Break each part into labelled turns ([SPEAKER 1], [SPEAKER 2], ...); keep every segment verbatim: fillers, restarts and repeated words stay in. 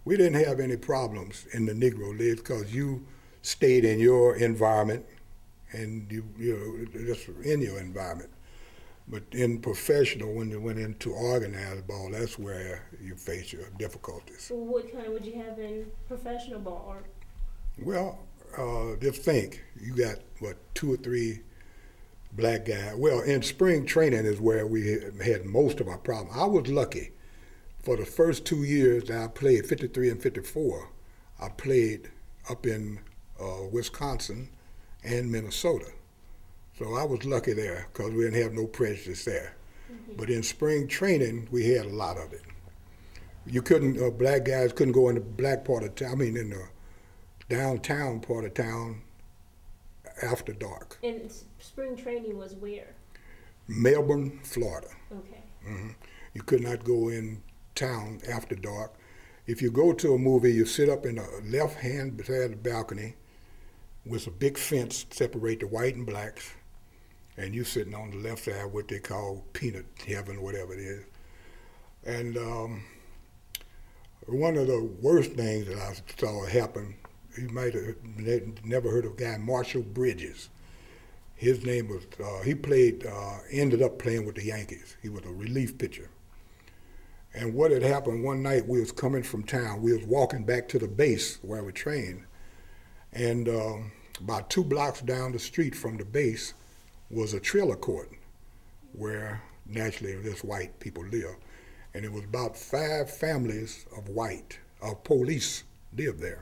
[SPEAKER 1] We didn't have any problems in the Negro League because you stayed in your environment and you, you know, just in your environment. But in professional, when you went into organized ball, that's where you face your difficulties.
[SPEAKER 2] Well, what kind would you have in professional ball? Or
[SPEAKER 1] Well, uh, just think, you got, what, two or three black guys. Well, in spring training is where we had most of our problems. I was lucky. For the first two years that I played, fifty-three and fifty-four, I played up in uh, Wisconsin and Minnesota. So I was lucky there because we didn't have no prejudice there. Mm-hmm. But in spring training, we had a lot of it. You couldn't, uh, black guys couldn't go in the black part of town, I mean in the downtown part of town after dark.
[SPEAKER 2] and s- spring training was where?
[SPEAKER 1] Melbourne, Florida.
[SPEAKER 2] Okay.
[SPEAKER 1] Mm-hmm. You could not go in town after dark. If you go to a movie, you sit up in the left hand beside the balcony with a big fence separate the white and blacks, and you sitting on the left side, what they call peanut heaven or whatever it is. And um, one of the worst things that I saw happen, you might have never heard of a guy, Marshall Bridges. His name was, uh, he played, uh, ended up playing with the Yankees. He was a relief pitcher. And what had happened one night, we was coming from town. We was walking back to the base where we trained. And um, about two blocks down the street from the base was a trailer court where naturally just white people live. And it was about five families of white, of police lived there.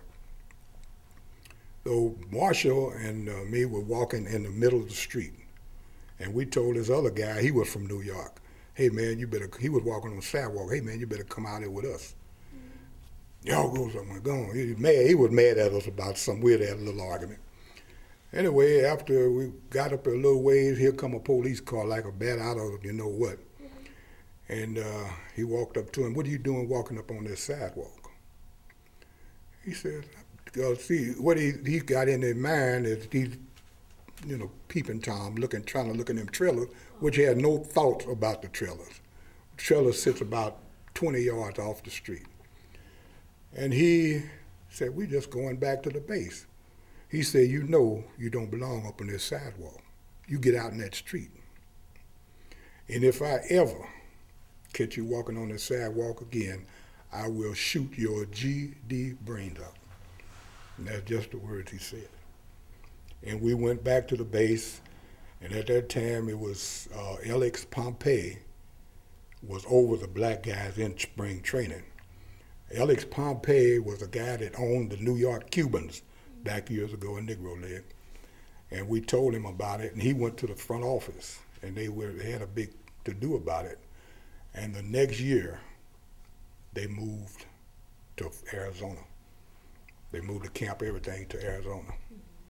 [SPEAKER 1] So Marshall and uh, me were walking in the middle of the street. And we told this other guy, he was from New York, hey man, you better, he was walking on the sidewalk, hey man, you better come out here with us. Mm-hmm. Y'all go somewhere, go on. He was mad, he was mad at us about something, we had had a little argument. Anyway, after we got up a little ways, here come a police car like a bat out of you know what. Mm-hmm. And uh, he walked up to him, what are you doing walking up on this sidewalk? He said, uh, see, what he, he got in his mind is he's, you know, peeping Tom, looking, trying to look at them trailers, which he had no thoughts about the trailers. The trailer sits about twenty yards off the street. And he said, we're just going back to the base. He said, you know you don't belong up on this sidewalk. You get out in that street. And if I ever catch you walking on this sidewalk again, I will shoot your G D brains out. And that's just the words he said. And we went back to the base, and at that time it was uh, Alex Pompey was over the black guys in spring training. Alex Pompey was a guy that owned the New York Cubans back years ago in Negro League. And we told him about it, and he went to the front office, and they, were, they had a big to-do about it. And the next year, they moved to Arizona. They moved the camp, everything to Arizona.